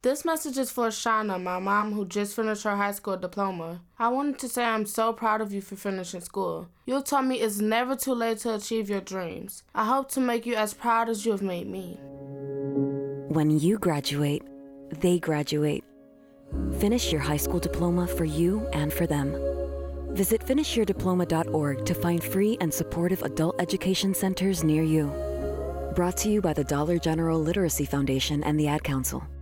This message is for Shauna, my mom who just finished her high school diploma. I wanted to say I'm so proud of you for finishing school. You told me it's never too late to achieve your dreams. I hope to make you as proud as you have made me. When you graduate, they graduate. Finish your high school diploma for you and for them. Visit finishyourdiploma.org to find free and supportive adult education centers near you. Brought to you by the Dollar General Literacy Foundation and the Ad Council.